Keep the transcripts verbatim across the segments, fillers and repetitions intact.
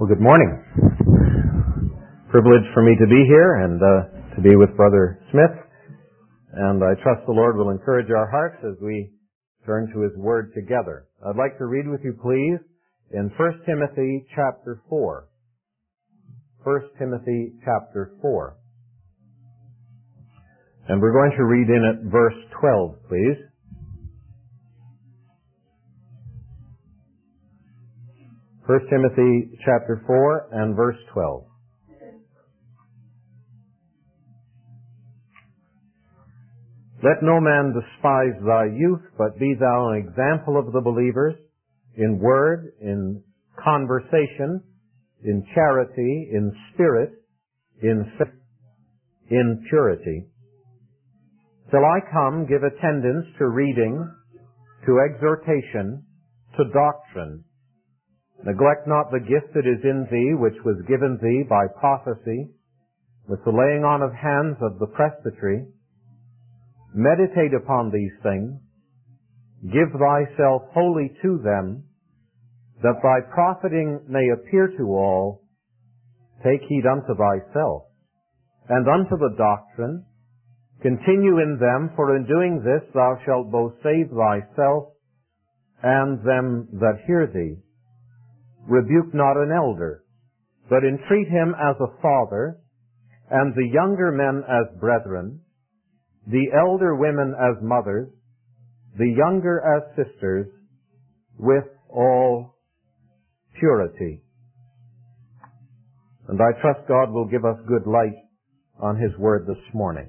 Well, good morning. Privilege for me to be here and uh, to be with Brother Smith. And I trust the Lord will encourage our hearts as we turn to His Word together. I'd like to read with you, please, in First Timothy chapter four. First Timothy chapter four. And we're going to read in at verse twelve, please. First Timothy chapter four and verse twelve. Let no man despise thy youth, but be thou an example of the believers in word, in conversation, in charity, in spirit, in faith, in purity. Till I come, give attendance to reading, to exhortation, to doctrine. Neglect not the gift that is in thee, which was given thee by prophecy, with the laying on of hands of the presbytery. Meditate upon these things. Give thyself wholly to them, that thy profiting may appear to all. Take heed unto thyself, and unto the doctrine. Continue in them, for in doing this thou shalt both save thyself and them that hear thee. Rebuke not an elder, but entreat him as a father, and the younger men as brethren, the elder women as mothers, the younger as sisters, with all purity. And I trust God will give us good light on His Word this morning.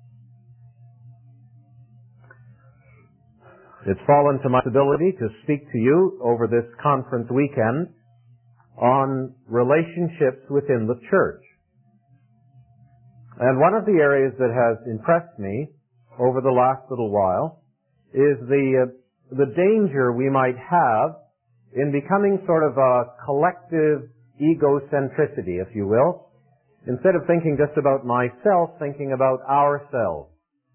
It's fallen to my ability to speak to you over this conference weekend on relationships within the church. And one of the areas that has impressed me over the last little while is the uh, the danger we might have in becoming sort of a collective egocentricity, if you will. Instead of thinking just about myself, thinking about ourselves.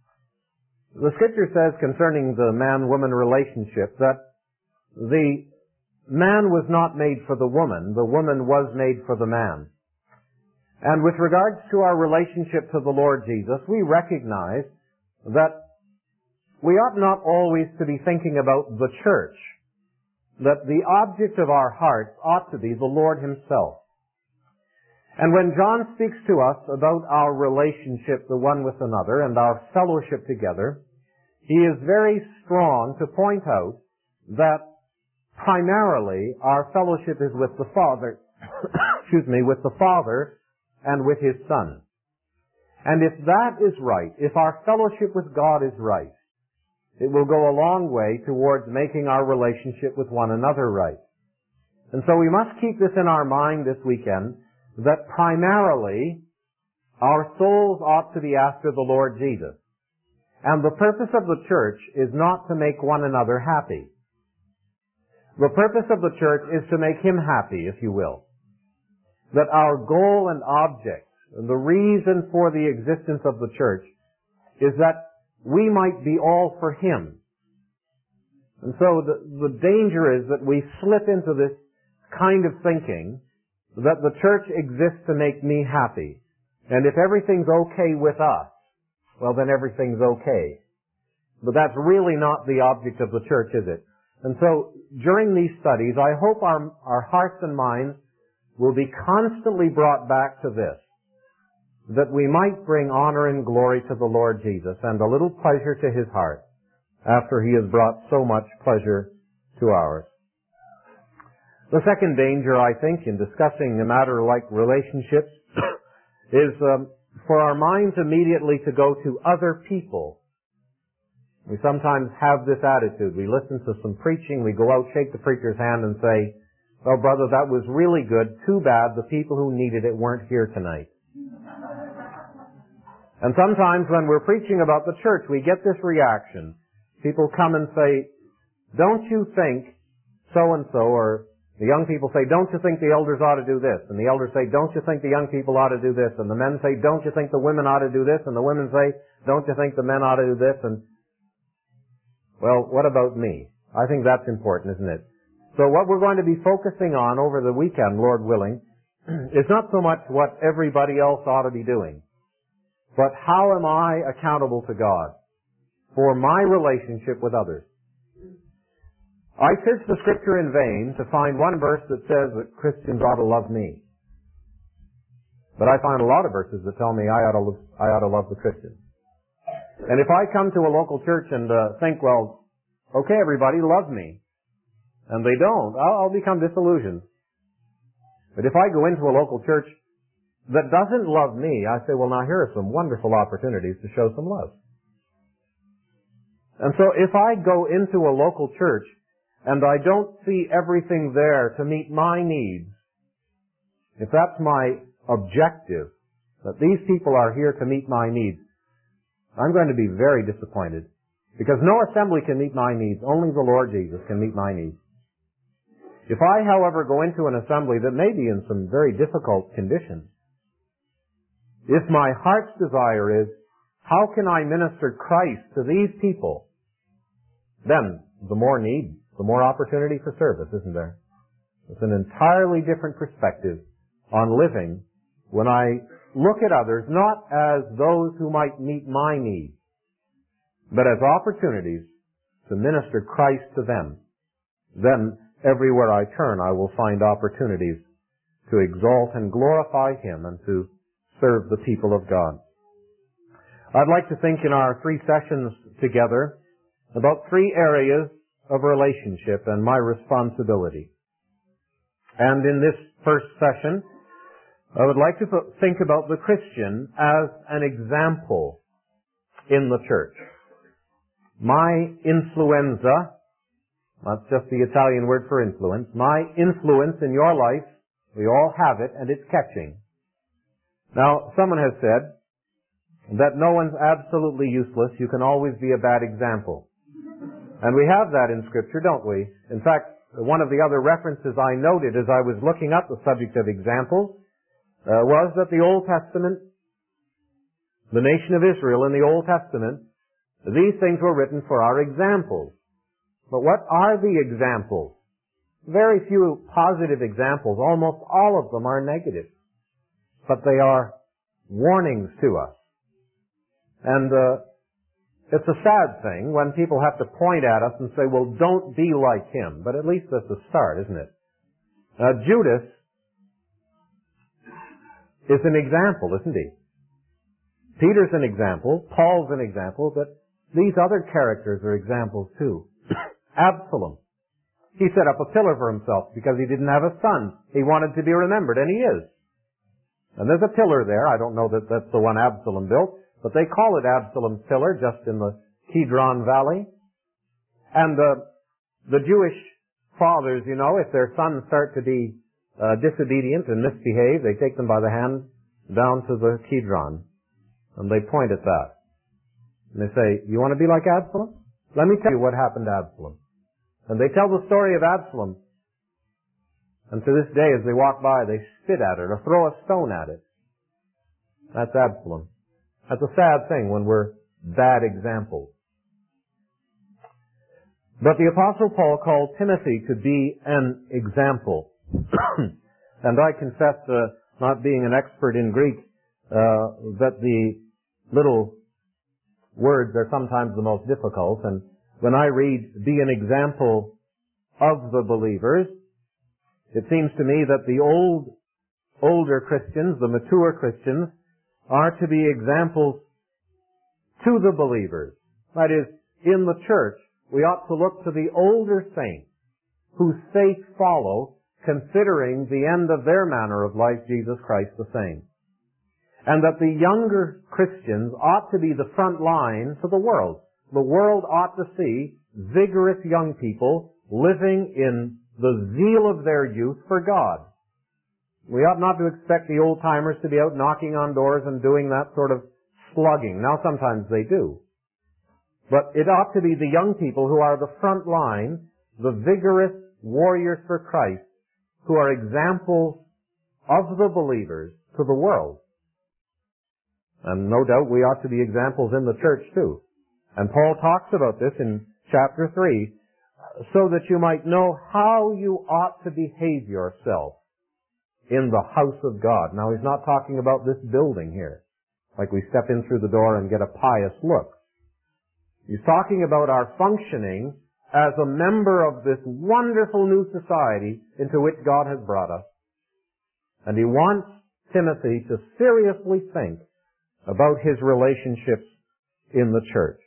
The Scripture says concerning the man-woman relationship that the man was not made for the woman, the woman was made for the man. And with regards to our relationship to the Lord Jesus, we recognize that we ought not always to be thinking about the church, that the object of our hearts ought to be the Lord Himself. And when John speaks to us about our relationship the one with another and our fellowship together, he is very strong to point out that primarily our fellowship is with the Father, excuse me, with the Father and with His Son. And if that is right, if our fellowship with God is right, it will go a long way towards making our relationship with one another right. And so we must keep this in our mind this weekend, that primarily our souls ought to be after the Lord Jesus. And the purpose of the church is not to make one another happy. The purpose of the church is to make Him happy, if you will. That our goal and object, and the reason for the existence of the church, is that we might be all for Him. And so the, the danger is that we slip into this kind of thinking that the church exists to make me happy. And if everything's okay with us, well then everything's okay. But that's really not the object of the church, is it? And so during these studies, I hope our, our hearts and minds will be constantly brought back to this, that we might bring honor and glory to the Lord Jesus and a little pleasure to His heart after He has brought so much pleasure to ours. The second danger, I think, in discussing a matter like relationships is um, for our minds immediately to go to other people. We sometimes have this attitude. We listen to some preaching, we go out, shake the preacher's hand and say, "Well, brother, that was really good. Too bad the people who needed it weren't here tonight." And sometimes when we're preaching about the church, we get this reaction. People come and say, "Don't you think so-and-so," or the young people say, "Don't you think the elders ought to do this?" And the elders say, "Don't you think the young people ought to do this?" And the men say, "Don't you think the women ought to do this?" And the women say, "Don't you think the men ought to do this?" And, well, what about me? I think that's important, isn't it? So what we're going to be focusing on over the weekend, Lord willing, is not so much what everybody else ought to be doing, but how am I accountable to God for my relationship with others? I searched the Scripture in vain to find one verse that says that Christians ought to love me. But I find a lot of verses that tell me I ought to love, I ought to love the Christians. And if I come to a local church and uh, think, well, okay, everybody loves me, and they don't, I'll, I'll become disillusioned. But if I go into a local church that doesn't love me, I say, well, now here are some wonderful opportunities to show some love. And so if I go into a local church and I don't see everything there to meet my needs, if that's my objective, that these people are here to meet my needs, I'm going to be very disappointed. Because no assembly can meet my needs. Only the Lord Jesus can meet my needs. If I, however, go into an assembly that may be in some very difficult conditions, if my heart's desire is, how can I minister Christ to these people, then the more need, the more opportunity for service, isn't there? It's an entirely different perspective on living when I look at others not as those who might meet my needs, but as opportunities to minister Christ to them. Then, everywhere I turn, I will find opportunities to exalt and glorify Him and to serve the people of God. I'd like to think in our three sessions together about three areas of relationship and my responsibility. And in this first session, I would like to think about the Christian as an example in the church. My influenza, that's just the Italian word for influence, my influence in your life, we all have it, and it's catching. Now, someone has said that no one's absolutely useless. You can always be a bad example. And we have that in Scripture, don't we? In fact, one of the other references I noted as I was looking up the subject of examples uh, was that the Old Testament, the nation of Israel in the Old Testament, these things were written for our examples. But what are the examples? Very few positive examples. Almost all of them are negative. But they are warnings to us. And uh, it's a sad thing when people have to point at us and say, well, don't be like him. But at least that's a start, isn't it? Uh, Judas is an example, isn't he? Peter's an example. Paul's an example. But these other characters are examples too. Absalom. He set up a pillar for himself because he didn't have a son. He wanted to be remembered, and he is. And there's a pillar there. I don't know that that's the one Absalom built, but they call it Absalom's pillar just in the Kidron Valley. And uh, the Jewish fathers, you know, if their sons start to be uh, disobedient and misbehave, they take them by the hand down to the Kidron, and they point at that. And they say, you want to be like Absalom? Let me tell you what happened to Absalom. And they tell the story of Absalom. And to this day, as they walk by, they spit at it or throw a stone at it. That's Absalom. That's a sad thing when we're bad examples. But the Apostle Paul called Timothy to be an example. And I confess, uh, not being an expert in Greek, uh, that the little words are sometimes the most difficult. And when I read, be an example of the believers, it seems to me that the old, older Christians, the mature Christians, are to be examples to the believers. That is, in the church, we ought to look to the older saints whose faith follow, considering the end of their manner of life, Jesus Christ the same. And that the younger Christians ought to be the front line to the world. The world ought to see vigorous young people living in the zeal of their youth for God. We ought not to expect the old-timers to be out knocking on doors and doing that sort of slugging. Now, sometimes they do. But it ought to be the young people who are the front line, the vigorous warriors for Christ, who are examples of the believers to the world. And no doubt we ought to be examples in the church too. And Paul talks about this in chapter three, so that you might know how you ought to behave yourself in the house of God. Now, he's not talking about this building here, like we step in through the door and get a pious look. He's talking about our functioning as a member of this wonderful new society into which God has brought us. And he wants Timothy to seriously think about his relationships in the church.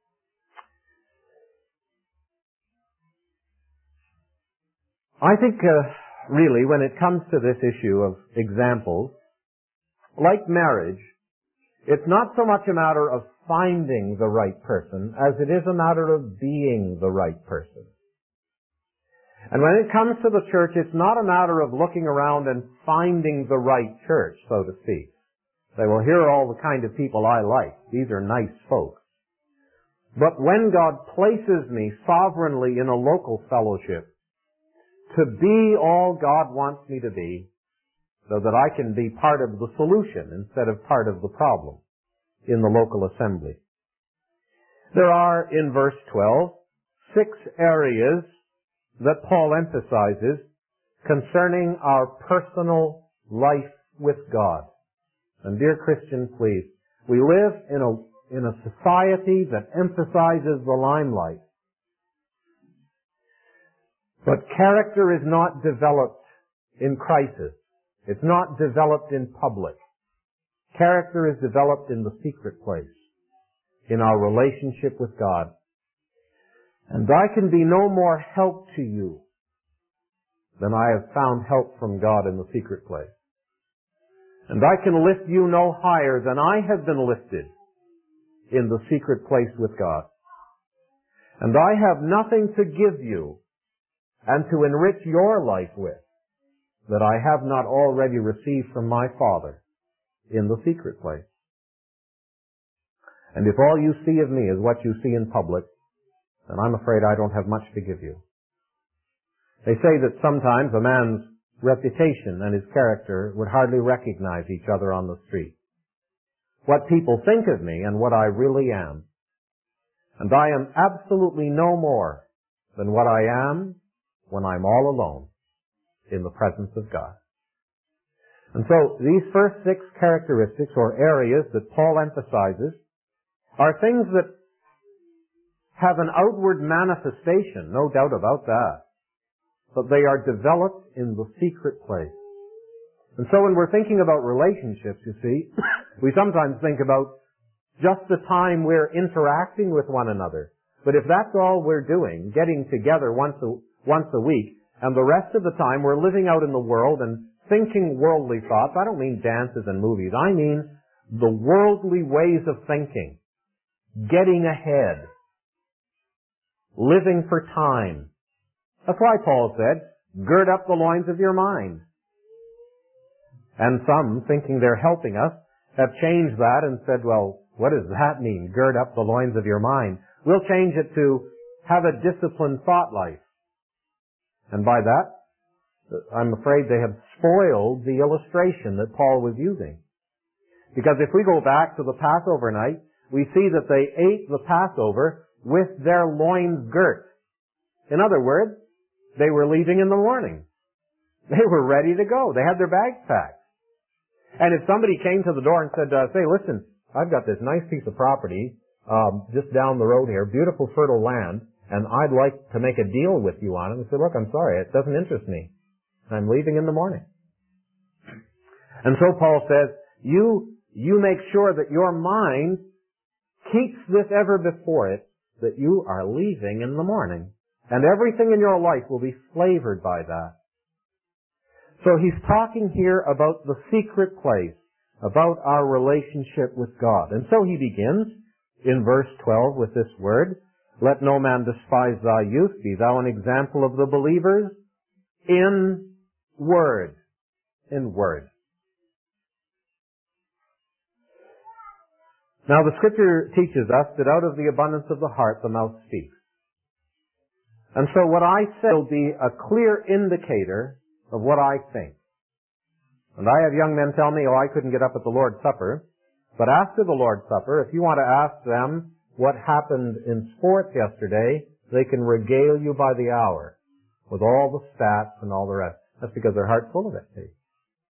I think, uh, really, when it comes to this issue of examples, like marriage, it's not so much a matter of finding the right person as it is a matter of being the right person. And when it comes to the church, it's not a matter of looking around and finding the right church, so to speak. Say, well, here are all the kind of people I like. These are nice folks. But when God places me sovereignly in a local fellowship to be all God wants me to be, so that I can be part of the solution instead of part of the problem in the local assembly. There are, in verse twelve, six areas that Paul emphasizes concerning our personal life with God. And dear Christian, please, we live in a, in a society that emphasizes the limelight. But character is not developed in crisis. It's not developed in public. Character is developed in the secret place, in our relationship with God. And I can be no more help to you than I have found help from God in the secret place. And I can lift you no higher than I have been lifted in the secret place with God. And I have nothing to give you and to enrich your life with that I have not already received from my Father in the secret place. And if all you see of me is what you see in public, then I'm afraid I don't have much to give you. They say that sometimes a man's reputation and his character would hardly recognize each other on the street. What people think of me and what I really am. And I am absolutely no more than what I am when I'm all alone in the presence of God. And so these first six characteristics or areas that Paul emphasizes are things that have an outward manifestation, no doubt about that. But they are developed in the secret place. And so when we're thinking about relationships, you see, we sometimes think about just the time we're interacting with one another. But if that's all we're doing, getting together once a, once a week, and the rest of the time we're living out in the world and thinking worldly thoughts, I don't mean dances and movies, I mean the worldly ways of thinking, getting ahead, living for time. That's why Paul said, gird up the loins of your mind. And some, thinking they're helping us, have changed that and said, well, what does that mean, gird up the loins of your mind? We'll change it to have a disciplined thought life. And by that, I'm afraid they have spoiled the illustration that Paul was using. Because if we go back to the Passover night, we see that they ate the Passover with their loins girt. In other words, they were leaving in the morning. They were ready to go. They had their bags packed. And if somebody came to the door and said, uh, say, listen, I've got this nice piece of property um, just down the road here, beautiful fertile land, and I'd like to make a deal with you on it. I said, look, I'm sorry, it doesn't interest me. I'm leaving in the morning. And so Paul says, you, you make sure that your mind keeps this ever before it, that you are leaving in the morning. And everything in your life will be flavored by that. So he's talking here about the secret place, about our relationship with God. And so he begins in verse twelve with this word, let no man despise thy youth, be thou an example of the believers in word. In word. Now the scripture teaches us that out of the abundance of the heart the mouth speaks. And so what I say will be a clear indicator of what I think. And I have young men tell me, oh, I couldn't get up at the Lord's Supper. But after the Lord's Supper, if you want to ask them what happened in sports yesterday, they can regale you by the hour with all the stats and all the rest. That's because their heart's full of it. See?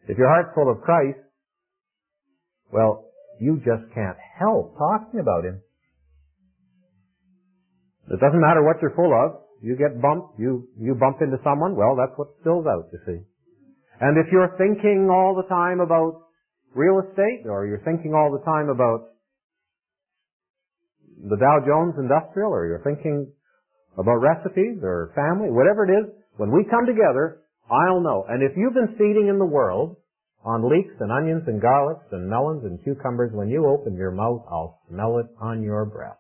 If your heart's full of Christ, well, you just can't help talking about Him. It doesn't matter what you're full of. You get bumped, you, you bump into someone, well, that's what spills out, you see. And if you're thinking all the time about real estate, or you're thinking all the time about the Dow Jones Industrial, or you're thinking about recipes or family, whatever it is, when we come together, I'll know. And if you've been feeding in the world on leeks and onions and garlics and melons and cucumbers, when you open your mouth, I'll smell it on your breath.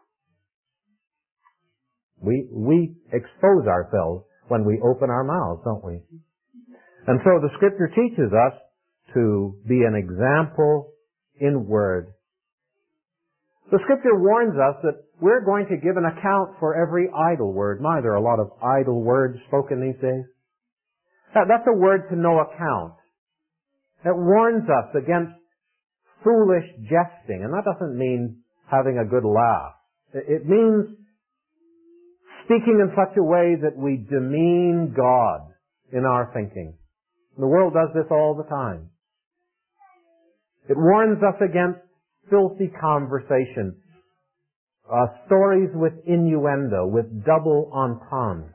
We, we expose ourselves when we open our mouths, don't we? And so the Scripture teaches us to be an example in word. The Scripture warns us that we're going to give an account for every idle word. My, there are a lot of idle words spoken these days. That, that's a word to no account. It warns us against foolish jesting, and that doesn't mean having a good laugh. It, it means speaking in such a way that we demean God in our thinking. The world does this all the time. It warns us against filthy conversation, uh, stories with innuendo, with double entendre.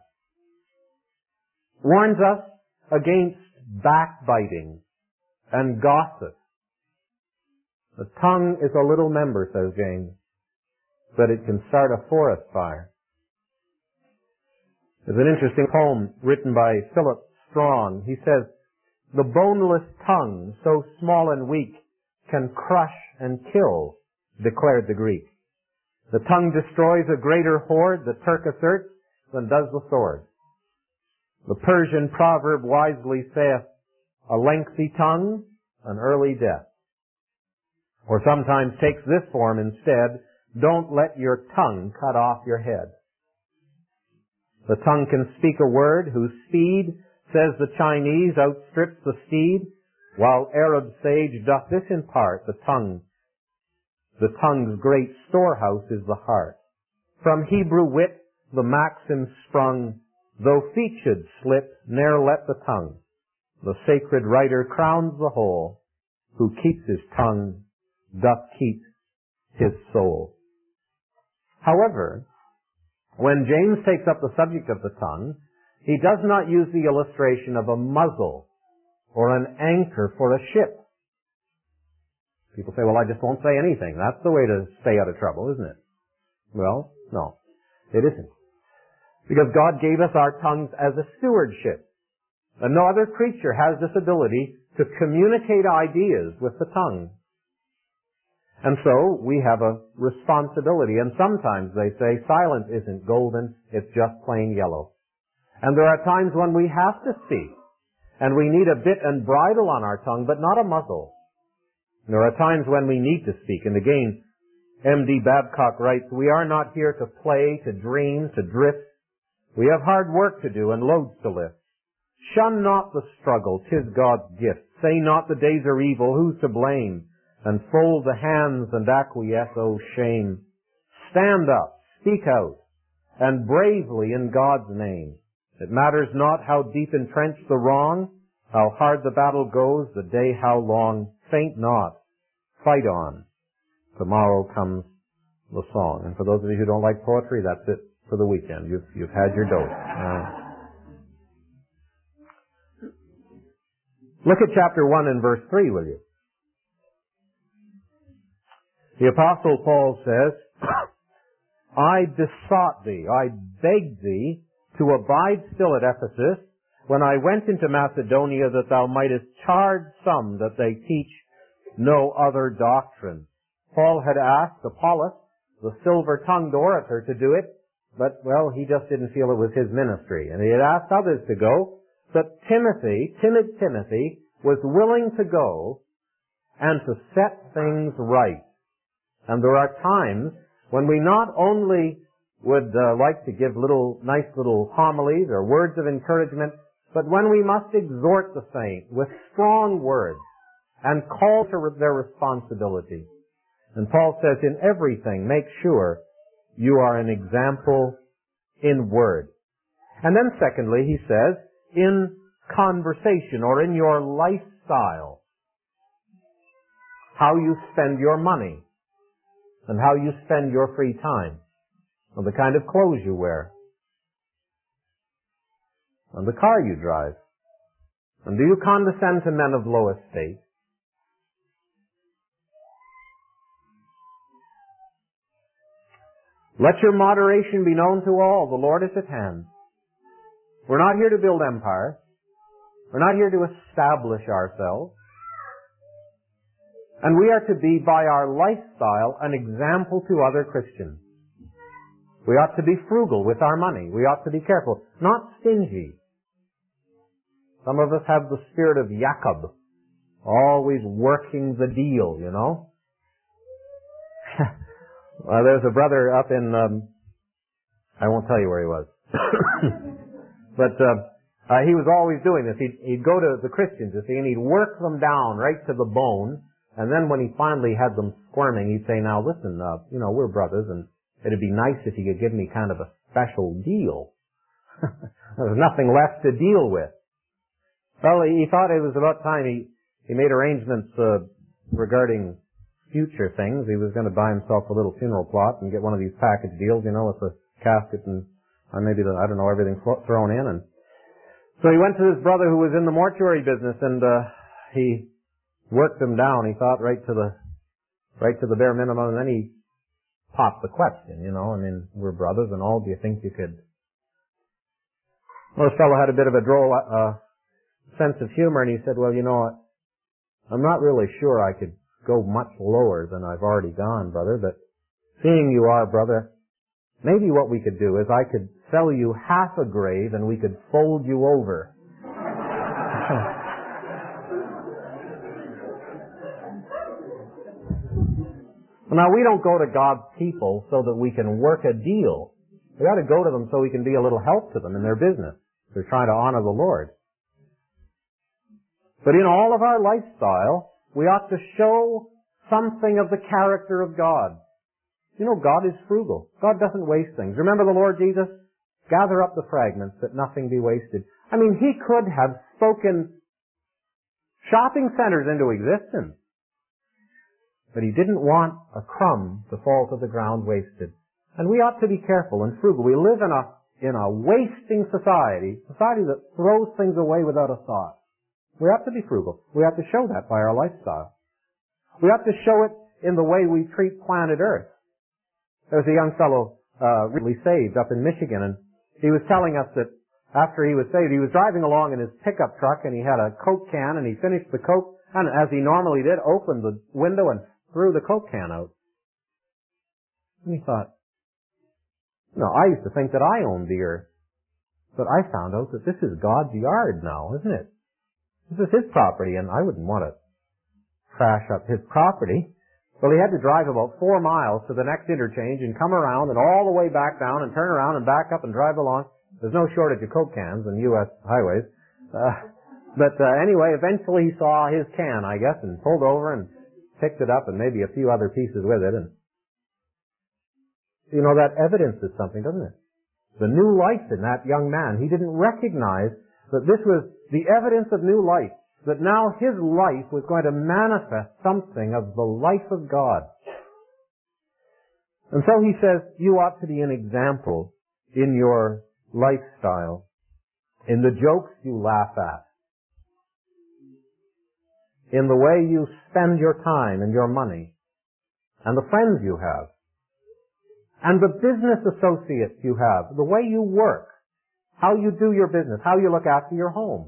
Warns us against backbiting and gossip. The tongue is a little member, says James, but it can start a forest fire. There's an interesting poem written by Philip Strong. He says, "The boneless tongue, so small and weak, can crush and kill," declared the Greek. "The tongue destroys a greater horde," the Turk asserts, "than does the sword." The Persian proverb wisely saith, "A lengthy tongue, an early death." Or sometimes takes this form instead, "Don't let your tongue cut off your head." The tongue can speak a word whose speed, says the Chinese, outstrips the steed, while Arab sage doth this in part, the tongue. The tongue's great storehouse is the heart. From Hebrew wit the maxim sprung, though feet should slip, ne'er let the tongue. The sacred writer crowns the whole, who keeps his tongue, doth keep his soul. However, when James takes up the subject of the tongue, he does not use the illustration of a muzzle or an anchor for a ship. People say, well, I just won't say anything. That's the way to stay out of trouble, isn't it? Well, no, it isn't. Because God gave us our tongues as a stewardship. And no other creature has this ability to communicate ideas with the tongue. And so we have a responsibility. And sometimes they say silence isn't golden, it's just plain yellow. And there are times when we have to speak. And we need a bit and bridle on our tongue, but not a muzzle. There are times when we need to speak. And again, M D Babcock writes, "We are not here to play, to dream, to drift. We have hard work to do and loads to lift. Shun not the struggle, 'tis God's gift. Say not the days are evil, who's to blame? And fold the hands and acquiesce, oh shame. Stand up, speak out, and bravely in God's name. It matters not how deep entrenched the wrong, how hard the battle goes, the day how long. Faint not, fight on. Tomorrow comes the song." And for those of you who don't like poetry, that's it for the weekend. You've, you've had your dose. Uh, look at chapter one and verse three, will you? The Apostle Paul says, "I besought thee, I begged thee to abide still at Ephesus when I went into Macedonia, that thou mightest charge some that they teach no other doctrine." Paul had asked Apollos, the silver-tongued orator, to do it, but, well, he just didn't feel it was his ministry. And he had asked others to go, but Timothy, timid Timothy, was willing to go and to set things right. And there are times when we not only would uh, like to give little, nice little homilies or words of encouragement, but when we must exhort the saint with strong words and call to their responsibility. And Paul says, in everything, make sure you are an example in word. And then secondly, he says, in conversation or in your lifestyle. How you spend your money and how you spend your free time, and the kind of clothes you wear, and the car you drive. And do you condescend to men of low estate? Let your moderation be known to all. The Lord is at hand. We're not here to build empires. We're not here to establish ourselves. And we are to be, by our lifestyle, an example to other Christians. We ought to be frugal with our money. We ought to be careful, not stingy. Some of us have the spirit of Jacob, always working the deal, you know. Well, there's a brother up in, um, I won't tell you where he was, but uh, uh, he was always doing this. He'd, he'd go to the Christians, you see, and he'd work them down right to the bone, and then when he finally had them squirming, he'd say, now listen, uh, you know, we're brothers, and it'd be nice if you could give me kind of a special deal. There's nothing left to deal with. Well, he thought it was about time he, he made arrangements uh, regarding future things. He was going to buy himself a little funeral plot and get one of these package deals, you know, with the casket and or maybe the, I don't know, everything thrown in. And so he went to his brother who was in the mortuary business, and uh, he worked him down. He thought right to the right to the bare minimum, and then he popped the question, you know. I mean, we're brothers and all. Do you think you could? Well, this fellow had a bit of a droll uh, sense of humor, and he said, well, you know what, I'm not really sure I could go much lower than I've already gone, brother, but seeing you are, brother, maybe what we could do is I could sell you half a grave and we could fold you over. Now, we don't go to God's people so that we can work a deal. We ought to go to them so we can be a little help to them in their business. They're trying to honor the Lord. But in all of our lifestyle, we ought to show something of the character of God. You know, God is frugal. God doesn't waste things. Remember the Lord Jesus? Gather up the fragments that nothing be wasted. I mean, He could have spoken shopping centers into existence. But He didn't want a crumb to fall to the ground wasted. And we ought to be careful and frugal. We live in a, in a wasting society, society that throws things away without a thought. We have to be frugal. We have to show that by our lifestyle. We have to show it in the way we treat planet Earth. There was a young fellow uh, recently saved up in Michigan, and he was telling us that after he was saved, he was driving along in his pickup truck, and he had a Coke can, and he finished the Coke, and as he normally did, opened the window and threw the Coke can out. And he thought, no, I used to think that I owned the earth, but I found out that this is God's yard now, isn't it? This is His property, and I wouldn't want to trash up His property. Well, he had to drive about four miles to the next interchange and come around and all the way back down and turn around and back up and drive along. There's no shortage of Coke cans on U S highways. Uh, but uh, anyway, eventually he saw his can, I guess, and pulled over and picked it up and maybe a few other pieces with it. And you know, that evidences something, doesn't it? The new life in that young man. He didn't recognize that this was the evidence of new life, that now his life was going to manifest something of the life of God. And so he says, you ought to be an example in your lifestyle, in the jokes you laugh at, in the way you spend your time and your money, and the friends you have, and the business associates you have, the way you work, how you do your business, how you look after your home.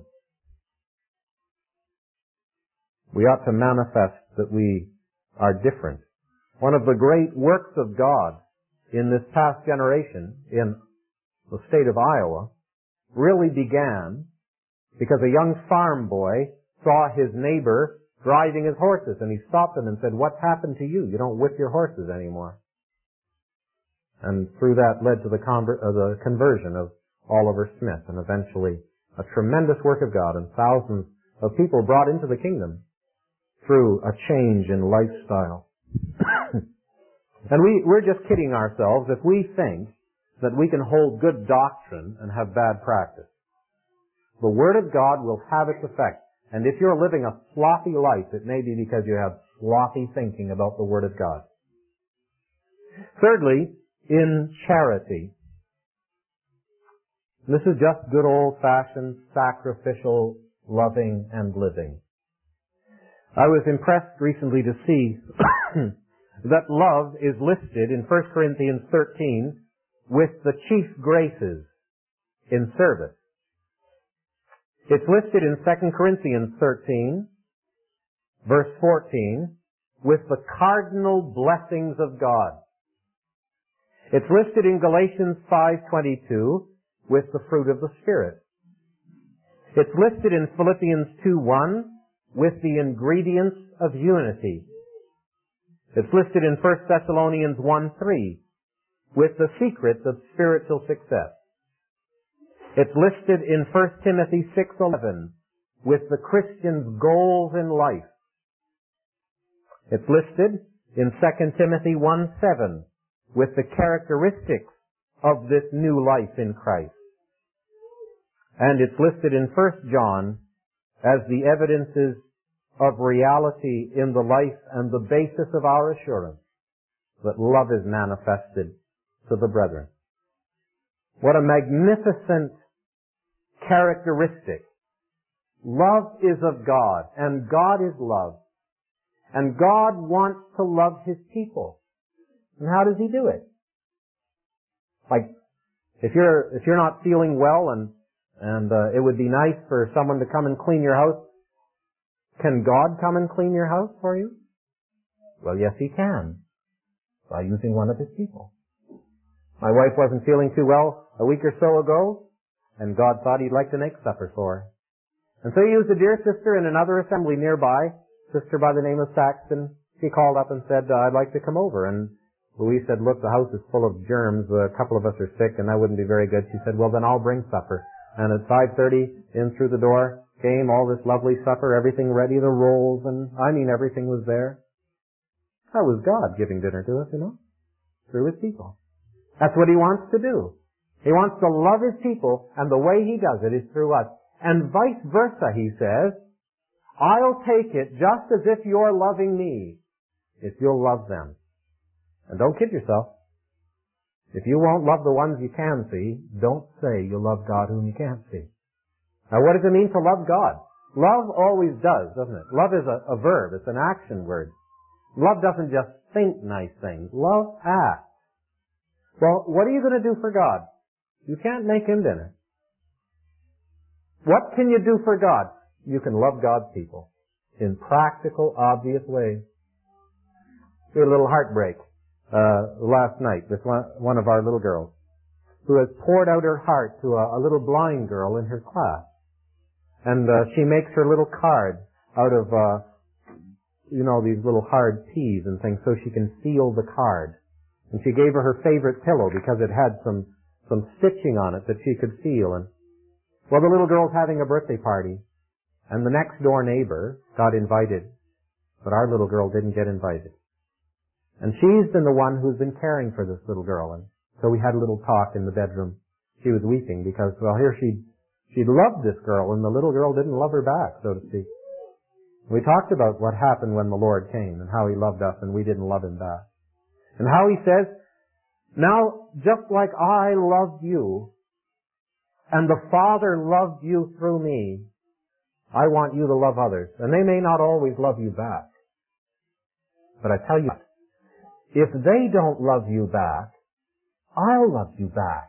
We ought to manifest that we are different. One of the great works of God in this past generation in the state of Iowa really began because a young farm boy saw his neighbor driving his horses, and he stopped him and said, what's happened to you? You don't whip your horses anymore. And through that led to the, conver- uh, the conversion of Oliver Smith, and eventually a tremendous work of God, and thousands of people brought into the kingdom through a change in lifestyle. And we, we're just kidding ourselves if we think that we can hold good doctrine and have bad practice. The Word of God will have its effect. And if you're living a sloppy life, it may be because you have sloppy thinking about the Word of God. Thirdly, in charity. This is just good old-fashioned sacrificial loving and living. I was impressed recently to see that love is listed in First Corinthians thirteen with the chief graces in service. It's listed in Second Corinthians thirteen, verse fourteen, with the cardinal blessings of God. It's listed in Galatians five twenty-two with the fruit of the Spirit. It's listed in Philippians two one with the ingredients of unity. It's listed in First Thessalonians one three with the secrets of spiritual success. It's listed in First Timothy six eleven with the Christian's goals in life. It's listed in Second Timothy one seven with the characteristics of this new life in Christ. And it's listed in First John as the evidences of reality in the life and the basis of our assurance that love is manifested to the brethren. What a magnificent characteristic. Love is of God, and God is love. And God wants to love His people. And how does He do it? Like, if you're, if you're not feeling well and, and uh, it would be nice for someone to come and clean your house, can God come and clean your house for you? Well, yes, He can. By using one of His people. My wife wasn't feeling too well a week or so ago, and God thought He'd like to make supper for her. And so He used a dear sister in another assembly nearby, sister by the name of Saxton. She called up and said, uh, I'd like to come over. And Louise said, look, the house is full of germs. A couple of us are sick, and that wouldn't be very good. She said, well, then I'll bring supper. And at five thirty, in through the door, came all this lovely supper, everything ready, the rolls, and I mean everything was there. That was God giving dinner to us, you know, through His people. That's what He wants to do. He wants to love His people, and the way He does it is through us. And vice versa, He says, I'll take it just as if you're loving me, if you'll love them. And don't kid yourself. If you won't love the ones you can see, don't say you love God whom you can't see. Now, what does it mean to love God? Love always does, doesn't it? Love is a, a verb. It's an action word. Love doesn't just think nice things. Love acts. Well, what are you going to do for God? You can't make Him dinner. What can you do for God? You can love God's people in practical, obvious ways. We had a little heartbreak uh, last night with one, one of our little girls who has poured out her heart to a, a little blind girl in her class. And uh, she makes her little card out of, uh, you know, these little hard T's and things so she can seal the card. And she gave her her favorite pillow because it had some, some stitching on it that she could feel. And, well, the little girl's having a birthday party, and the next door neighbor got invited, but our little girl didn't get invited. And she's been the one who's been caring for this little girl. And so we had a little talk in the bedroom. She was weeping because, well, here she, she loved this girl, and the little girl didn't love her back, so to speak. We talked about what happened when the Lord came and how He loved us and we didn't love Him back. And how He says, now, just like I loved you, and the Father loved you through me, I want you to love others. And they may not always love you back. But I tell you, if they don't love you back, I'll love you back.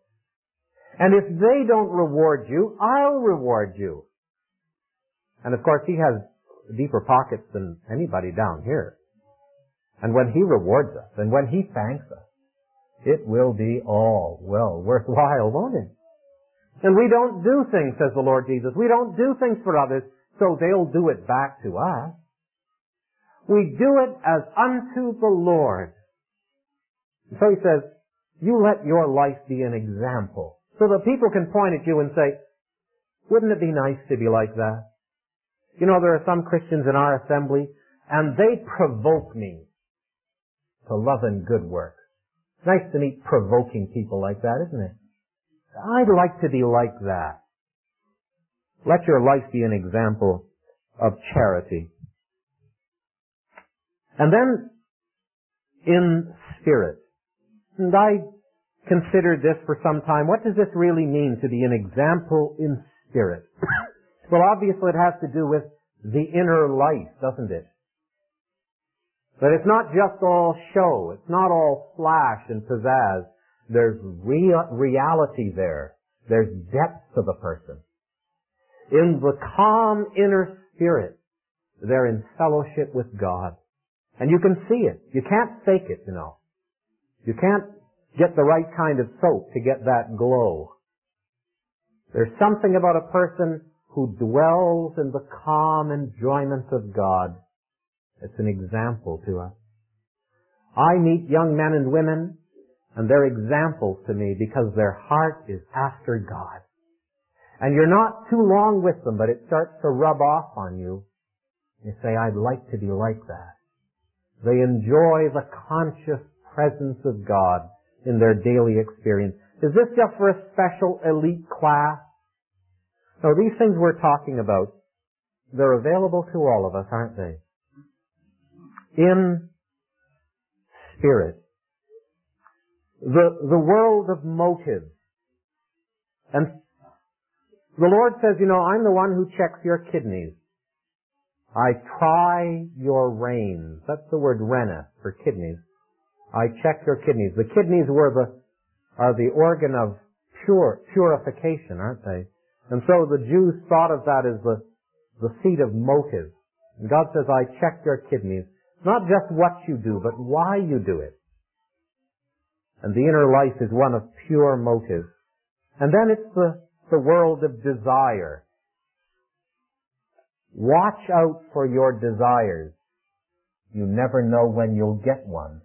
And if they don't reward you, I'll reward you. And of course, He has deeper pockets than anybody down here. And when He rewards us, and when He thanks us, it will be all well worthwhile, won't it? And we don't do things, says the Lord Jesus. We don't do things for others so they'll do it back to us. We do it as unto the Lord. And so He says, you let your life be an example so that people can point at you and say, wouldn't it be nice to be like that? You know, there are some Christians in our assembly, and they provoke me to love and good work. It's nice to meet provoking people like that, isn't it? I'd like to be like that. Let your life be an example of charity. And then in spirit. And I considered this for some time. What does this really mean to be an example in spirit? Well, obviously it has to do with the inner life, doesn't it? But it's not just all show. It's not all flash and pizzazz. There's real reality there. There's depth to the person. In the calm inner spirit, they're in fellowship with God. And you can see it. You can't fake it, you know. You can't get the right kind of soap to get that glow. There's something about a person who dwells in the calm enjoyment of God. It's an example to us. I meet young men and women, and they're examples to me because their heart is after God. And you're not too long with them, but it starts to rub off on you. You say, I'd like to be like that. They enjoy the conscious presence of God in their daily experience. Is this just for a special elite class? No, these things we're talking about, they're available to all of us, aren't they? In spirit. The, the world of motives. And the Lord says, you know, I'm the one who checks your kidneys. I try your reins. That's the word rena for kidneys. I check your kidneys. The kidneys were the, are the organ of pure, purification, aren't they? And so the Jews thought of that as the, the seat of motive. And God says, I check your kidneys. Not just what you do, but why you do it. And the inner life is one of pure motive. And then it's the, the world of desire. Watch out for your desires. You never know when you'll get one.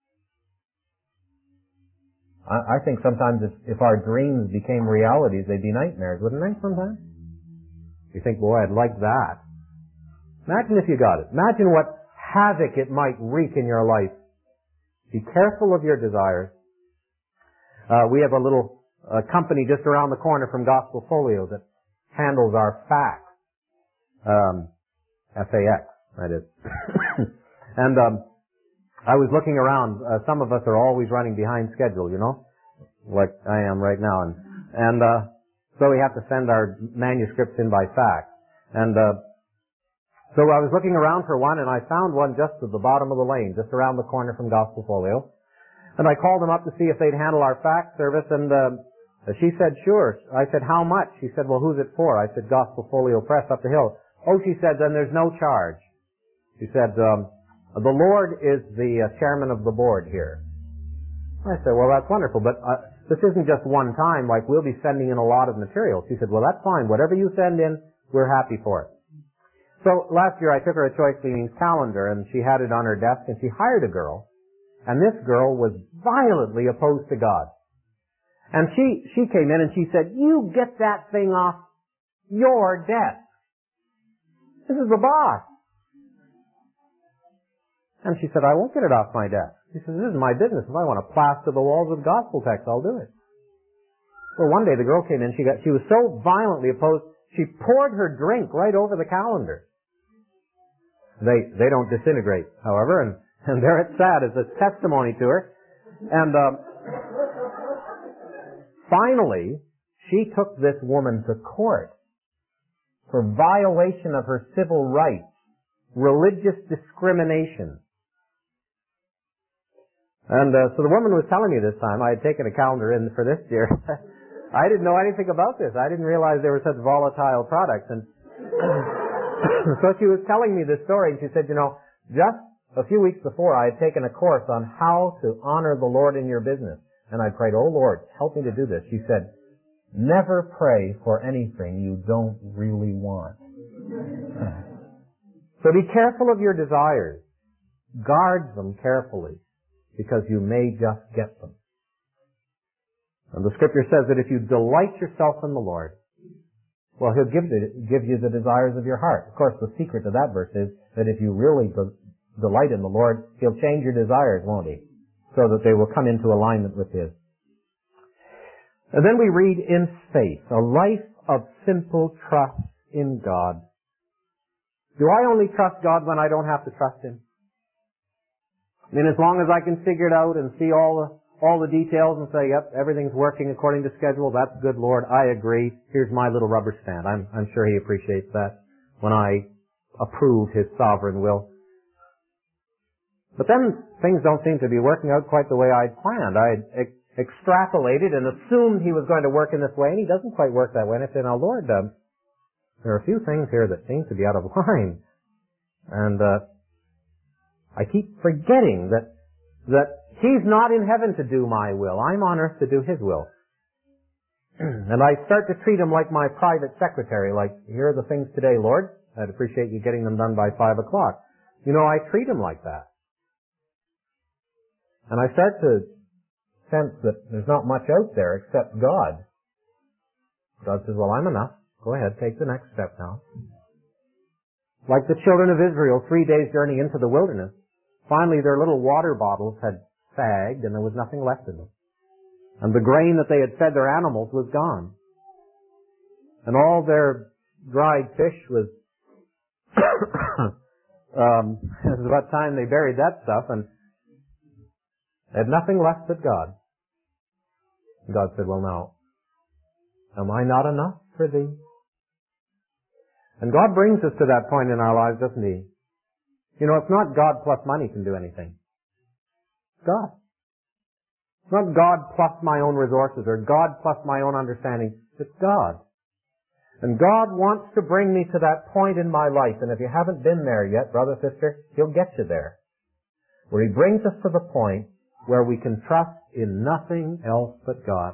I, I think sometimes if, if our dreams became realities, they'd be nightmares, wouldn't they, sometimes? You think, boy, I'd like that. Imagine if you got it. Imagine what havoc it might wreak in your life. Be careful of your desires. Uh, we have a little uh, company just around the corner from Gospel Folio that handles our fax. Um, F A X, that is. And um, I was looking around. Uh, some of us are always running behind schedule, you know, like I am right now. And, and uh, so we have to send our manuscripts in by fax. And uh, so I was looking around for one, and I found one just at the bottom of the lane, just around the corner from Gospel Folio. And I called them up to see if they'd handle our fax service, and uh, she said, sure. I said, how much? She said, well, who's it for? I said, Gospel Folio Press up the hill. Oh, she said, then there's no charge. She said, um, the Lord is the uh, chairman of the board here. I said, well, that's wonderful, but uh, this isn't just one time, like we'll be sending in a lot of material. She said, well, that's fine. Whatever you send in, we're happy for it. So last year I took her a Choice Leanings calendar, and she had it on her desk, and she hired a girl, and this girl was violently opposed to God. And she, she came in and she said, you get that thing off your desk. This is the boss. And she said, I won't get it off my desk. She said, this is my business. If I want to plaster the walls with gospel text, I'll do it. Well, one day the girl came in, she got, she was so violently opposed, she poured her drink right over the calendar. They, they don't disintegrate, however, and, and there it's sat as a testimony to her. And, um, finally, she took this woman to court for violation of her civil rights, religious discrimination. And uh, so the woman was telling me this time, I had taken a calendar in for this year. I didn't know anything about this. I didn't realize they were such volatile products. And so she was telling me this story, and she said, you know, just a few weeks before I had taken a course on how to honor the Lord in your business. And I prayed, oh Lord, help me to do this. She said, never pray for anything you don't really want. So be careful of your desires. Guard them carefully, because you may just get them. And the scripture says that if you delight yourself in the Lord, well, He'll give, the, give you the desires of your heart. Of course, the secret to that verse is that if you really de- delight in the Lord, He'll change your desires, won't He? So that they will come into alignment with His. And then we read in faith, a life of simple trust in God. Do I only trust God when I don't have to trust Him? I mean, as long as I can figure it out and see all the, all the details and say, yep, everything's working according to schedule, that's good, Lord, I agree. Here's my little rubber stamp. I'm, I'm sure He appreciates that when I approve His sovereign will. But then things don't seem to be working out quite the way I'd planned. I'd ex- extrapolated and assumed He was going to work in this way, and He doesn't quite work that way. And I say, now, Lord, uh, there are a few things here that seem to be out of line. And uh, I keep forgetting that that He's not in heaven to do my will. I'm on earth to do His will. And I start to treat Him like my private secretary, like, here are the things today, Lord. I'd appreciate you getting them done by five o'clock. You know, I treat Him like that. And I start to sense that there's not much out there except God. God says, well, I'm enough. Go ahead, take the next step now. Like the children of Israel, three days' journey into the wilderness, finally their little water bottles had sagged and there was nothing left in them. And the grain that they had fed their animals was gone. And all their dried fish was, um, it was about time they buried that stuff, and they had nothing left but God. And God said, well, now, am I not enough for thee? And God brings us to that point in our lives, doesn't He? You know, it's not God plus money can do anything. It's God. It's not God plus my own resources or God plus my own understanding. It's God. And God wants to bring me to that point in my life. And if you haven't been there yet, brother, sister, He'll get you there. Where He brings us to the point where we can trust in nothing else but God.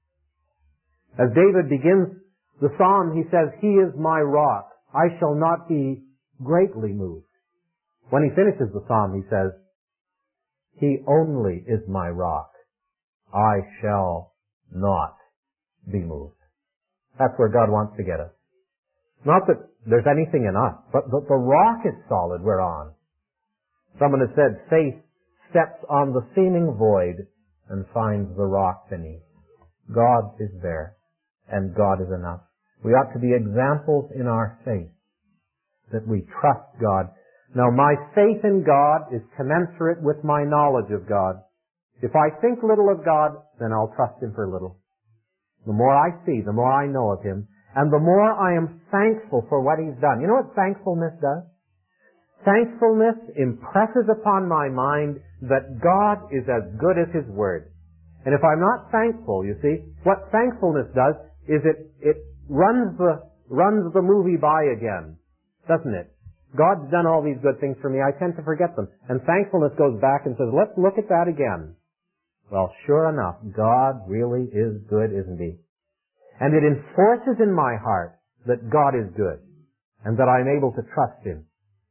As David begins the psalm, he says, He is my rock. I shall not be greatly moved. When he finishes the psalm, he says, He only is my rock. I shall not be moved. That's where God wants to get us. Not that there's anything in us, but that the rock is solid we're on. Someone has said, faith steps on the seeming void and finds the rock beneath. God is there, and God is enough. We ought to be examples in our faith, that we trust God. Now, my faith in God is commensurate with my knowledge of God. If I think little of God, then I'll trust Him for little. The more I see, the more I know of Him, and the more I am thankful for what He's done. You know what thankfulness does? Thankfulness impresses upon my mind that God is as good as His Word. And if I'm not thankful, you see, what thankfulness does is it, it runs the, runs the movie by again, doesn't it? God's done all these good things for me, I tend to forget them. And thankfulness goes back and says, let's look at that again. Well, sure enough, God really is good, isn't He? And it enforces in my heart that God is good, and that I'm able to trust Him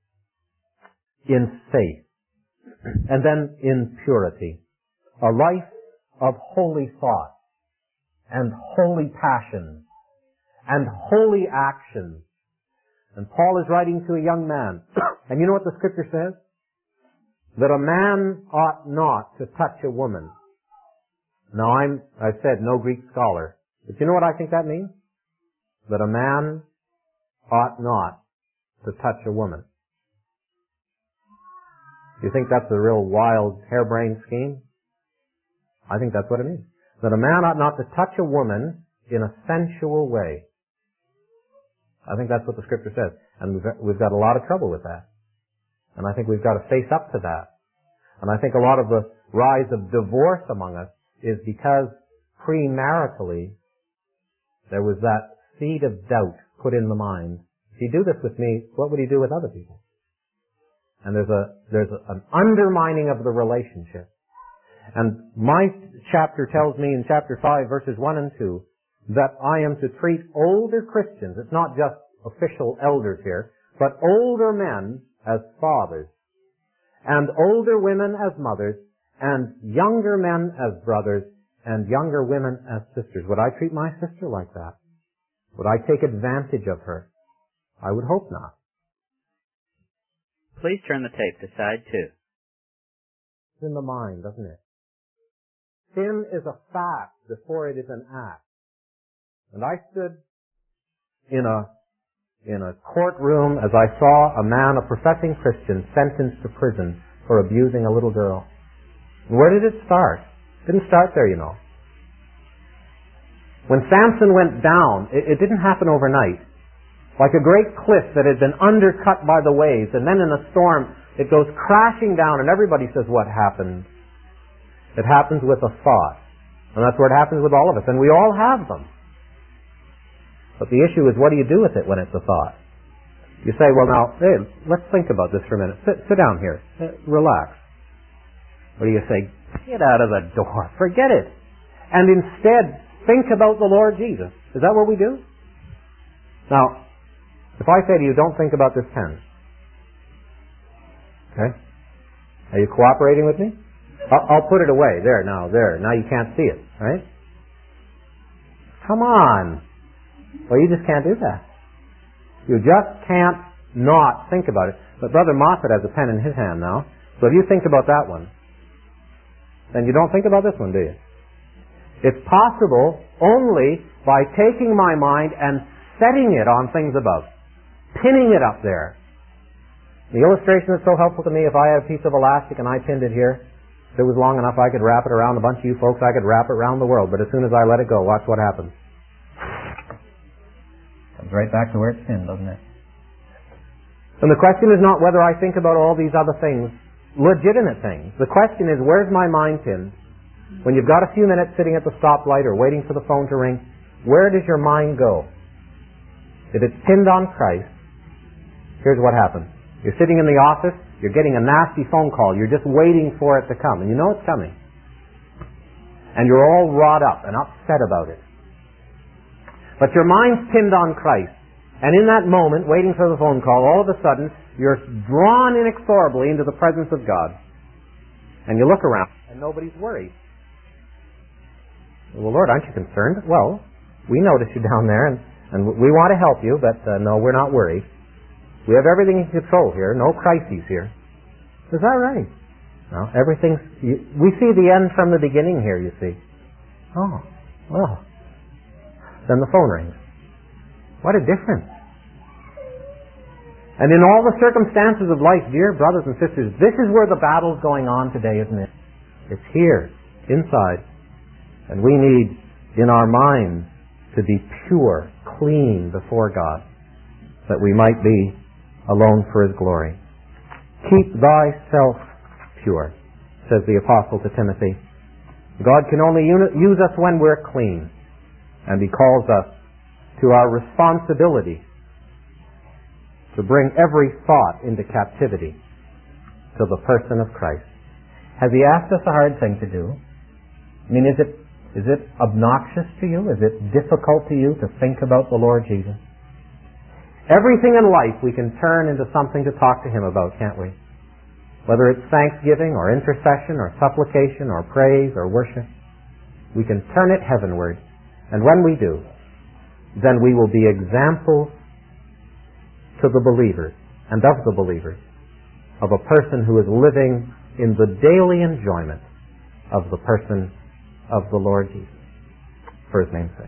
in faith, and then in purity. A life of holy thought, and holy passions, and holy actions. And Paul is writing to a young man. And you know what the Scripture says? That a man ought not to touch a woman. Now, I'm, I've said no Greek scholar. But you know what I think that means? That a man ought not to touch a woman. Do you think that's a real wild, harebrained scheme? I think that's what it means. That a man ought not to touch a woman in a sensual way. I think that's what the Scripture says. And we've got, we've got a lot of trouble with that. And I think we've got to face up to that. And I think a lot of the rise of divorce among us is because premaritally there was that seed of doubt put in the mind. If you do this with me, what would He do with other people? And there's a there's a, an undermining of the relationship. And my chapter tells me in chapter five, verses one and two, that I am to treat older Christians, it's not just official elders here, but older men as fathers, and older women as mothers, and younger men as brothers, and younger women as sisters. Would I treat my sister like that? Would I take advantage of her? I would hope not. Please turn the tape to side two. It's in the mind, doesn't it? Sin is a fact before it is an act. And I stood in a in a courtroom as I saw a man, a professing Christian, sentenced to prison for abusing a little girl. Where did it start? It didn't start there, you know. When Samson went down, it, it didn't happen overnight. Like a great cliff that had been undercut by the waves, and then in a storm it goes crashing down, and everybody says, what happened? It happens with a thought. And that's where it happens with all of us, and we all have them. But the issue is, what do you do with it when it's a thought? You say, well now, hey, let's think about this for a minute. Sit, sit down here. Uh, relax. Or do you say, get out of the door. Forget it. And instead, think about the Lord Jesus. Is that what we do? Now, if I say to you, don't think about this pen. Okay? Are you cooperating with me? I'll, I'll put it away. There, now, there. Now you can't see it. Right? Come on. Well, you just can't do that. You just can't not think about it. But Brother Moffat has a pen in his hand now. So if you think about that one, then you don't think about this one, do you? It's possible only by taking my mind and setting it on things above. Pinning it up there. The illustration that's so helpful to me, if I had a piece of elastic and I pinned it here, if it was long enough I could wrap it around a bunch of you folks, I could wrap it around the world. But as soon as I let it go, watch what happens. Comes right back to where it's pinned, doesn't it? And the question is not whether I think about all these other things, legitimate things. The question is, where's my mind pinned? When you've got a few minutes sitting at the stoplight or waiting for the phone to ring, where does your mind go? If it's pinned on Christ, here's what happens. You're sitting in the office, you're getting a nasty phone call, you're just waiting for it to come, and you know it's coming. And you're all wrought up and upset about it. But your mind's pinned on Christ. And in that moment, waiting for the phone call, all of a sudden, you're drawn inexorably into the presence of God. And you look around, and nobody's worried. Well, Lord, aren't you concerned? Well, we notice you down there, and, and we want to help you, but uh, no, we're not worried. We have everything in control here, no crises here. Is that right? No, everything's... You, we see the end from the beginning here, you see. Oh, well... Then the phone rings. What a difference. And in all the circumstances of life, dear brothers and sisters, this is where the battle's going on today, isn't it? It's here, inside. And we need, in our minds, to be pure, clean before God, that we might be alone for His glory. Keep thyself pure, says the Apostle to Timothy. God can only use us when we're clean. And He calls us to our responsibility to bring every thought into captivity to the person of Christ. Has He asked us a hard thing to do? I mean, is it is it obnoxious to you? Is it difficult to you to think about the Lord Jesus? Everything in life we can turn into something to talk to Him about, can't we? Whether it's thanksgiving or intercession or supplication or praise or worship, we can turn it heavenward. And when we do, then we will be examples to the believers and of the believers of a person who is living in the daily enjoyment of the person of the Lord Jesus, for His name's sake.